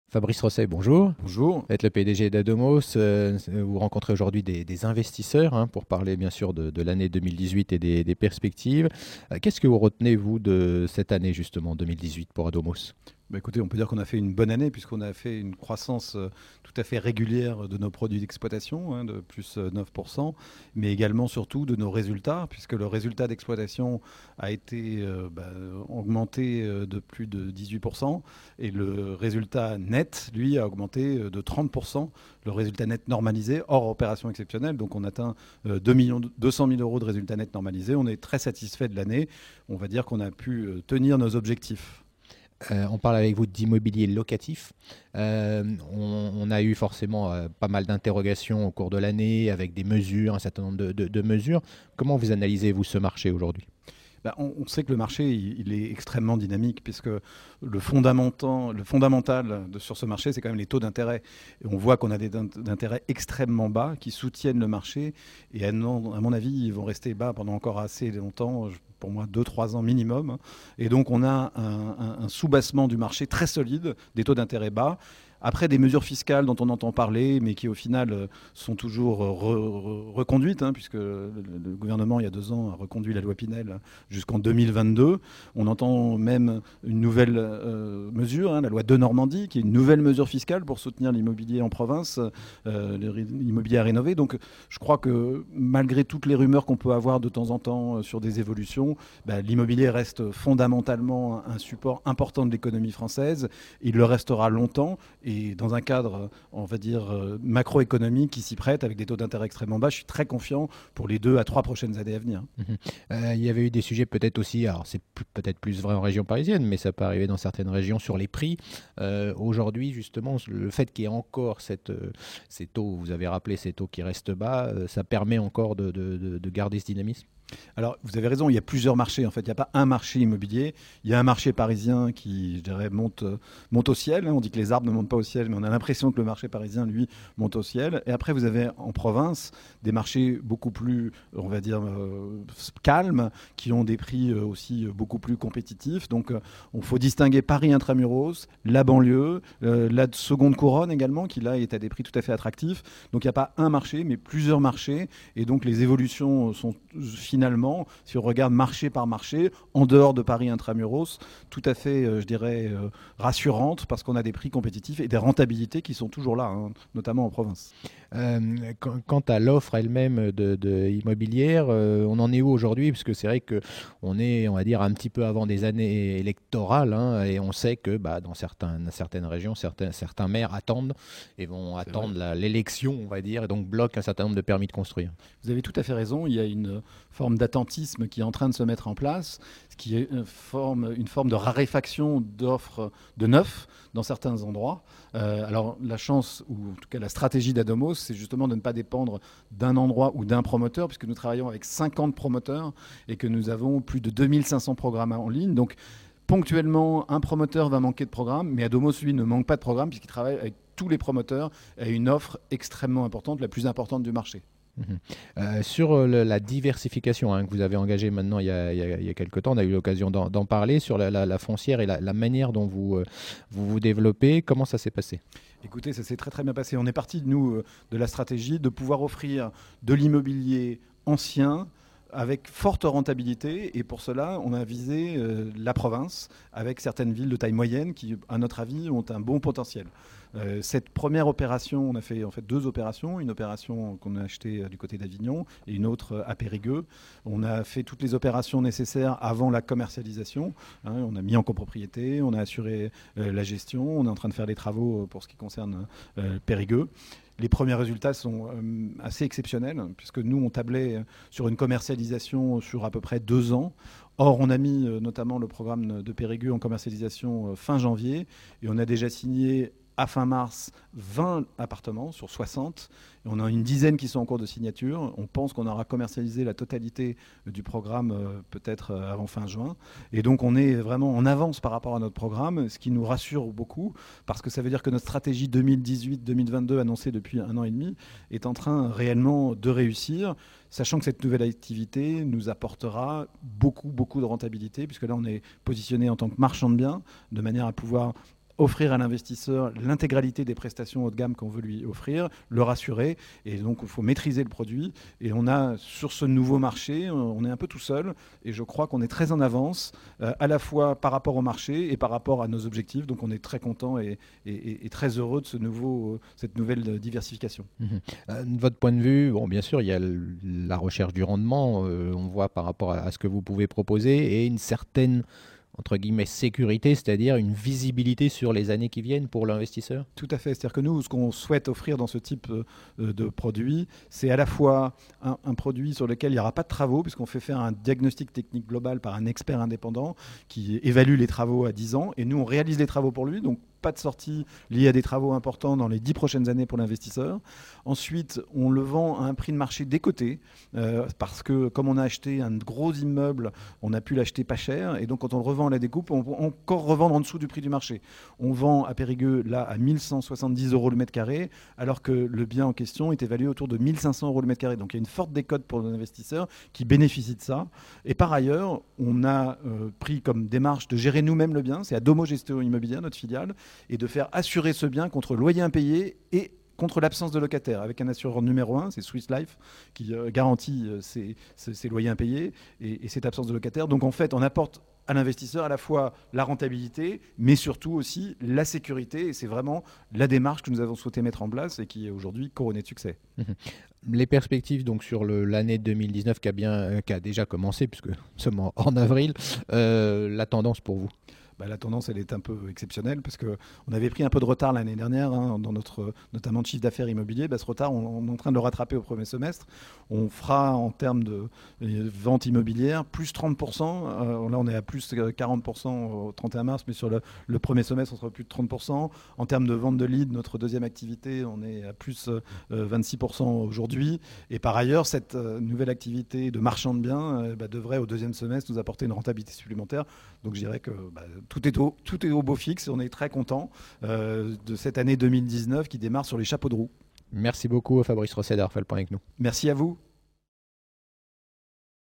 Fabrice Rosset, bonjour. Bonjour. Vous êtes le PDG d'Adomos. Vous rencontrez aujourd'hui des investisseurs pour parler bien sûr de l'année 2018 et des perspectives. Qu'est-ce que vous retenez, vous, de cette année justement 2018 pour Adomos? Écoutez, on peut dire qu'on a fait une bonne année puisqu'on a fait une croissance tout à fait régulière de nos produits d'exploitation, de plus 9%, mais également surtout de nos résultats, puisque le résultat d'exploitation a été augmenté de plus de 18%, et le résultat net, lui, a augmenté de 30%, le résultat net normalisé, hors opération exceptionnelle. Donc on atteint 2 200 000 euros de résultat net normalisé. On est très satisfait de l'année. On va dire qu'on a pu tenir nos objectifs. On parle avec vous d'immobilier locatif. On a eu forcément pas mal d'interrogations au cours de l'année avec des mesures, un certain nombre de mesures. Comment vous analysez-vous ce marché aujourd'hui? On sait que le marché, il est extrêmement dynamique, puisque le fondamental sur ce marché, c'est quand même les taux d'intérêt. Et on voit qu'on a des taux d'intérêt extrêmement bas qui soutiennent le marché. Et à mon avis, ils vont rester bas pendant encore assez longtemps, pour moi 2-3 ans minimum. Et donc on a un soubassement du marché très solide, des taux d'intérêt bas. Après, des mesures fiscales dont on entend parler, mais qui au final sont toujours reconduites, puisque le gouvernement, il y a 2 ans, a reconduit la loi Pinel jusqu'en 2022. On entend même une nouvelle mesure, la loi de Normandie, qui est une nouvelle mesure fiscale pour soutenir l'immobilier en province, l'immobilier à rénover. Donc je crois que malgré toutes les rumeurs qu'on peut avoir de temps en temps sur des évolutions, l'immobilier reste fondamentalement un support important de l'économie française. Il le restera longtemps. Et dans un cadre, on va dire, macroéconomique qui s'y prête, avec des taux d'intérêt extrêmement bas, je suis très confiant pour les 2 à 3 prochaines années à venir. Il y avait eu des sujets peut-être aussi, alors c'est peut-être plus vrai en région parisienne, mais ça peut arriver dans certaines régions sur les prix. Aujourd'hui, justement, le fait qu'il y ait encore ces taux, vous avez rappelé ces taux qui restent bas, ça permet encore de garder ce dynamisme? Alors, vous avez raison, il y a plusieurs marchés. En fait, il n'y a pas un marché immobilier. Il y a un marché parisien qui, je dirais, monte au ciel. On dit que les arbres ne montent pas au ciel, mais on a l'impression que le marché parisien, lui, monte au ciel. Et après, vous avez en province des marchés beaucoup plus, on va dire, calmes, qui ont des prix aussi beaucoup plus compétitifs. Donc, il faut distinguer Paris intramuros, la banlieue, la seconde couronne également, qui là est à des prix tout à fait attractifs. Donc, il n'y a pas un marché, mais plusieurs marchés. Et donc, les évolutions sont finalement, si on regarde marché par marché, en dehors de Paris intramuros, tout à fait, je dirais, rassurante, parce qu'on a des prix compétitifs et des rentabilités qui sont toujours là, notamment en province. Quant à l'offre elle-même de immobilière, on en est où aujourd'hui? Parce que c'est vrai qu'on est, on va dire, un petit peu avant des années électorales, et on sait que dans certaines régions, certains maires attendent et vont attendre l'élection, on va dire, et donc bloquent un certain nombre de permis de construire. Vous avez tout à fait raison, il y a une forme d'attentisme qui est en train de se mettre en place, ce qui est une forme de raréfaction d'offres de neuf dans certains endroits. Alors la chance, ou en tout cas la stratégie d'Adomos, c'est justement de ne pas dépendre d'un endroit ou d'un promoteur, puisque nous travaillons avec 50 promoteurs et que nous avons plus de 2500 programmes en ligne. Donc ponctuellement, un promoteur va manquer de programme, mais Adomos, lui, ne manque pas de programme puisqu'il travaille avec tous les promoteurs et a une offre extrêmement importante, la plus importante du marché. Sur la diversification que vous avez engagée maintenant il y a quelques temps, on a eu l'occasion d'en parler, sur la foncière et la manière dont vous développez, comment ça s'est passé? Écoutez, ça s'est très très bien passé. On est parti, nous, de la stratégie de pouvoir offrir de l'immobilier ancien, avec forte rentabilité, et pour cela, on a visé la province, avec certaines villes de taille moyenne qui, à notre avis, ont un bon potentiel. Cette première opération, on a fait en fait 2 opérations, une opération qu'on a achetée du côté d'Avignon et une autre à Périgueux. On a fait toutes les opérations nécessaires avant la commercialisation. On a mis en copropriété, on a assuré la gestion, on est en train de faire les travaux pour ce qui concerne Périgueux. Les premiers résultats sont assez exceptionnels, puisque nous, on tablait sur une commercialisation sur à peu près 2 ans. Or, on a mis notamment le programme de Périgueux en commercialisation fin janvier, et on a déjà signé à fin mars 20 appartements sur 60. Et on a une dizaine qui sont en cours de signature. On pense qu'on aura commercialisé la totalité du programme peut-être avant fin juin. Et donc on est vraiment en avance par rapport à notre programme, ce qui nous rassure beaucoup, parce que ça veut dire que notre stratégie 2018-2022 annoncée depuis 1 an et demi est en train réellement de réussir, sachant que cette nouvelle activité nous apportera beaucoup de rentabilité, puisque là on est positionné en tant que marchand de biens, de manière à pouvoir offrir à l'investisseur l'intégralité des prestations haut de gamme qu'on veut lui offrir, le rassurer. Et donc, il faut maîtriser le produit. Et on a, sur ce nouveau marché, on est un peu tout seul. Et je crois qu'on est très en avance, à la fois par rapport au marché et par rapport à nos objectifs. Donc, on est très content et très heureux de cette nouvelle diversification. De votre point de vue, bon, bien sûr, il y a la recherche du rendement, on voit par rapport à ce que vous pouvez proposer, et une certaine, entre guillemets, sécurité, c'est-à-dire une visibilité sur les années qui viennent pour l'investisseur. Tout à fait. C'est-à-dire que nous, ce qu'on souhaite offrir dans ce type de produit, c'est à la fois un produit sur lequel il n'y aura pas de travaux, puisqu'on fait faire un diagnostic technique global par un expert indépendant qui évalue les travaux à 10 ans, et nous, on réalise les travaux pour lui. Donc, pas de sortie liée à des travaux importants dans les 10 prochaines années pour l'investisseur. Ensuite, on le vend à un prix de marché décoté, parce que comme on a acheté un gros immeuble, on a pu l'acheter pas cher, et donc quand on le revend à la découpe, on peut encore revendre en dessous du prix du marché. On vend à Périgueux là à 1170 euros le mètre carré, alors que le bien en question est évalué autour de 1500 euros le mètre carré. Donc il y a une forte décote pour nos investisseurs qui bénéficient de ça. Et par ailleurs, on a pris comme démarche de gérer nous-mêmes le bien, c'est Adomo Gestion Immobilière, notre filiale, et de faire assurer ce bien contre loyer impayé et contre l'absence de locataire, avec un assureur numéro 1, c'est Swiss Life, qui garantit ces loyers impayés et cette absence de locataire. Donc en fait, on apporte à l'investisseur à la fois la rentabilité, mais surtout aussi la sécurité. Et c'est vraiment la démarche que nous avons souhaité mettre en place et qui est aujourd'hui couronnée de succès. Les perspectives donc sur l'année 2019 qui a déjà commencé, puisque nous sommes en avril, la tendance pour vous? La tendance, elle est un peu exceptionnelle parce qu'on avait pris un peu de retard l'année dernière dans notre, notamment de chiffre d'affaires immobilier. Ce retard, on est en train de le rattraper au premier semestre. On fera en termes de vente immobilière plus 30%. Là, on est à plus 40% au 31 mars, mais sur le premier semestre, on sera plus de 30%. En termes de vente de leads, notre deuxième activité, on est à plus 26% aujourd'hui. Et par ailleurs, cette nouvelle activité de marchand de biens devrait au deuxième semestre nous apporter une rentabilité supplémentaire. Donc je dirais que tout est au beau fixe et on est très content de cette année 2019 qui démarre sur les chapeaux de roue. Merci beaucoup Fabrice Rosset d'avoir fait le point avec nous. Merci à vous.